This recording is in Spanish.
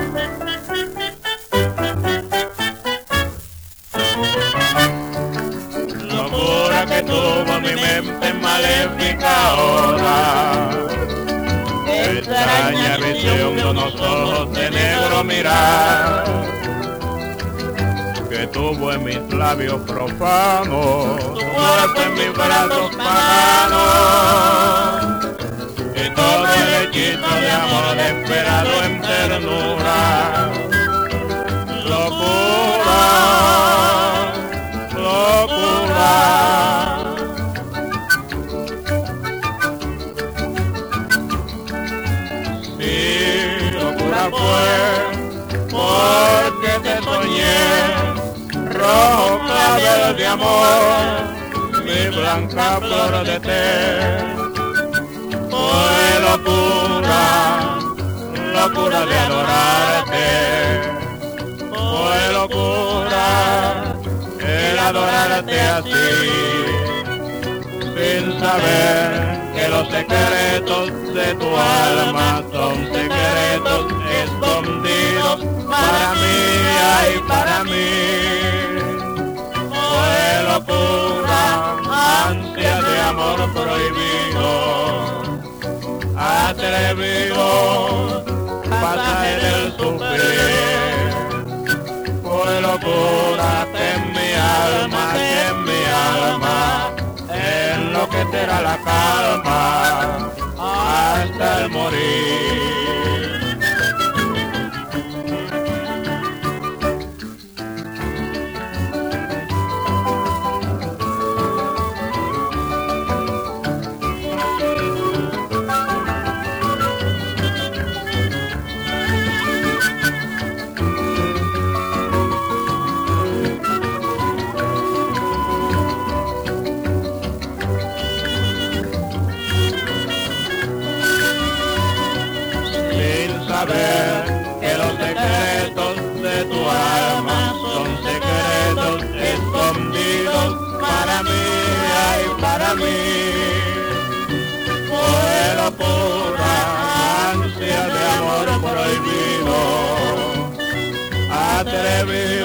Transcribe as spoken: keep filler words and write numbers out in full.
Locura que tuvo mi mente maléfica ahora, extraña visión de unos ojos de negro mirar, que tuvo en mis labios profanos, tu cuerpo en mis brazos paganos, y todo el hechizo de amor esperado en ternura. Locura, locura. Sí, locura fue porque te soñé, rojo clavel de amor, mi blanca flor de té. Fue locura, locura de adorarte. Fue locura el adorarte así, sin saber que los secretos de tu alma son secretos escondidos para mí, ay, para mí. Fue locura, ansia de amor prohibido, atrevido, pasaje del sufrir. Fue locura que en mi alma, que en mi alma, enloquecerá la calma hasta el morir. Saber que los secretos de tu alma son secretos escondidos para mí, ay, para mí. Fue locura, ansia de amor prohibido, atrevido.